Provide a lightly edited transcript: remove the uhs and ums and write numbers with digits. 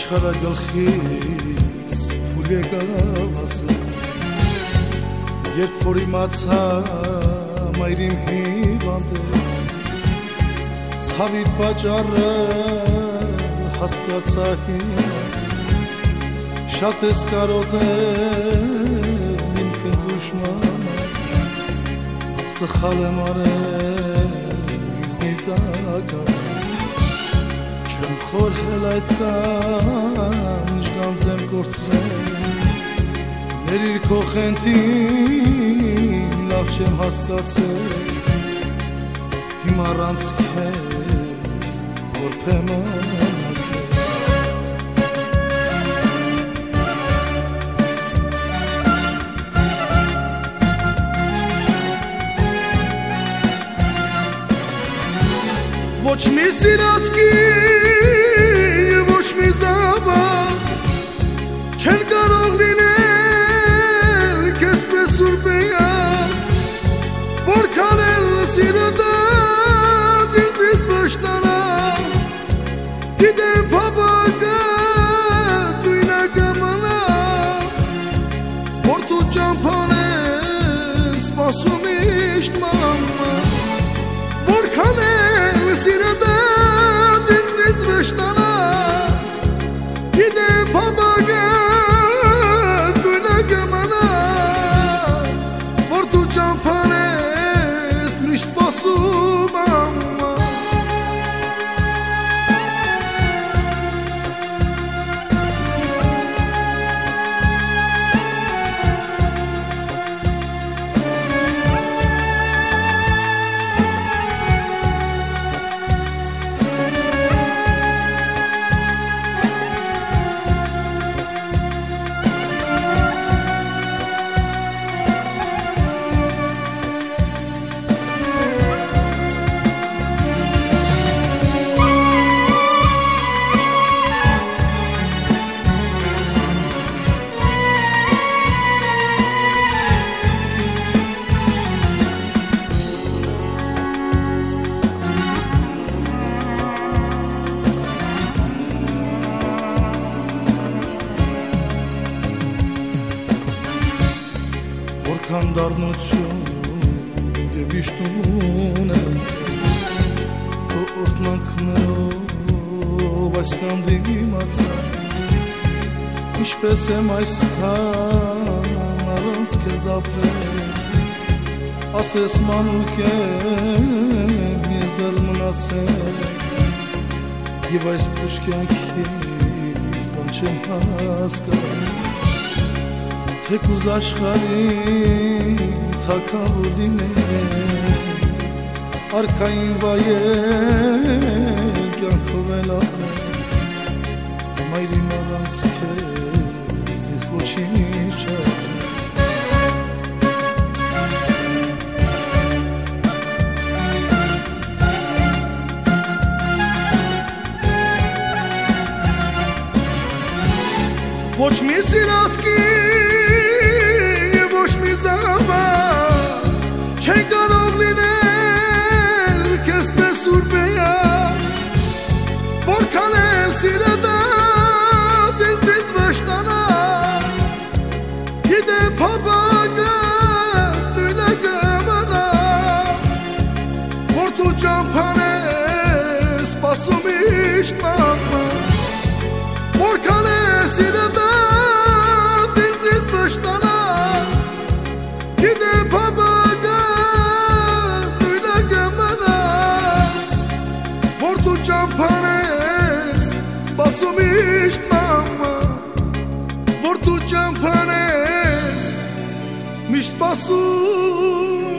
Աշխարհը գլխիս փուլ եկավասես Երբ որ իմացա մայրիմ հիվանդես Ցավի պատճառը հասկացա հիմա Շատ ես կարող իմ խնդուշ մամա Սխալ եմ արել իզնից ակար Չեմ խորհել այդ կան ինչ գանձեմ կործրել Ներիր քո խենթին լավ չեմ հասկացել Հիմա առանց քեզ որբեմնացել Ոչ մի սիրածքի և ոչ մի զավակ Չեն կարող լինել քեզ պես ուրբեյակ Որքան էլ սիրտդ ինձնից վշտանա Գիտեմ փափագը դույնը կմնա Որ դու ճամփան ես սպասում միշտ մամա Որքան էլ սիրտդ ինձնից վշտանա Գիտեմ փափագը դույնը կմնա Որ դու ճամփան ես միշտ սպասում մամա Որքան դառնություն և իշտուն եմ Քո օրհնանքներով այսքան դիմացա Ինչպես եմ այսքան առանց քեզ ապրել Ասես մանուկ եմ ես դեռ մնացել Եվ այս փուշկյանքից բան չեմ հասկացել Թեկուզ աշխարի թագավոր լինել Արքային վայել կյանքով էլ ապրել Մայրի մաղանց քեզ ես ոչինչ չարժեմ Ոչ մի սիրածքի Ոչ մի զավակ Չեն կարող լինել քեզ պես ուրբեյակ Որքան էլ սիրտդ ինձնից վշտանա Գիտեմ փափագը դույնը կմնա Որ դու ճամփան ես սպասում միշտ մամա Որքան էլ սիրտդ ինձնից վշտանա Գիտեմ փափագը դույնը կմնա Որ դու ճամփան ես սպասում միշտ մամա Որ դու ճամփան ես միշտ սպասում